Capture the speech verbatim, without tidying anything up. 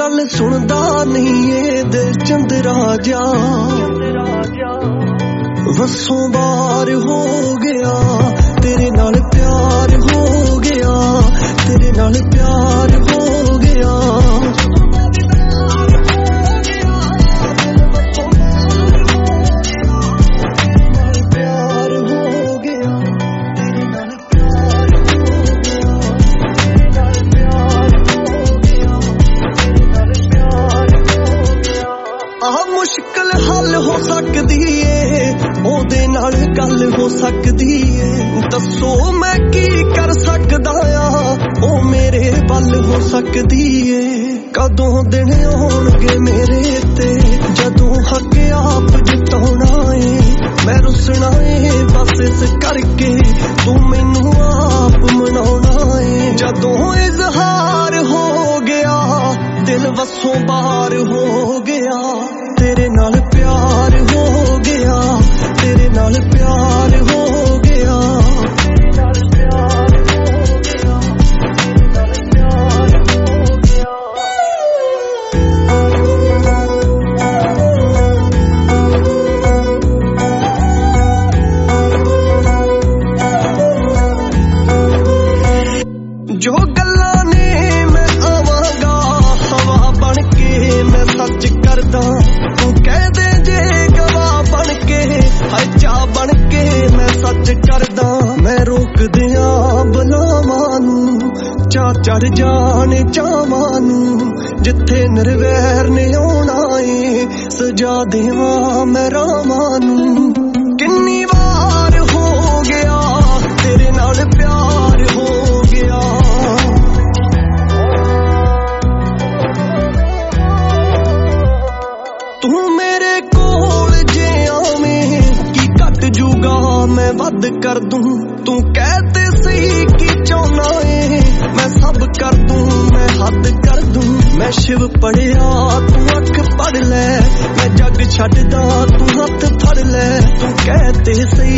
गल सुनदा नहीं ये दिल चंदरा जा वसों बार हो गया तेरे नाल प्यार हो गया तेरे नाल प्यार हो गया मुश्किल हल हो सकदी है ओदे नाल गल हो सकदी है दसो मैं की कर सकदा आ ओ मेरे बल हो सकदी है कदों दिन आउणगे मेरे ते जदों हक आप जिताउणा है मैं रुसना है बस इस करके तू मैनू आप मनाउणा है जदों इजहार हो गया दिल वसों बाहर हो गया तेरे नाल प्यार हो गया तेरे नाल प्यार हो गया तेरे नाल प्यार हो गया तेरे नाल प्यार हो गया जो गल्लां ने मैं आवांगा हवा बन के मैं सच करदा कह दे जे गवाह बन के हाय चा बन के मैं सच करदा मैं रोक दिया बलावां नूं चा चढ़ जाने चावां नूं जिथे निर्वैर ने आउणा ए सजा देवां मैं रावां नूं किन्नी वार हो गया तेरे नाल प्यार हो गया तू मेरे कोल जे आवें की घट जूगा मैं वध कर दूं तू कहते सही की चाहना है मैं सब कर दूं मैं हद कर दूं मैं शिव पढ़िया तू अख पढ़ ले मैं जग छड्डदा तू हथ फड़ ले तू कहते सही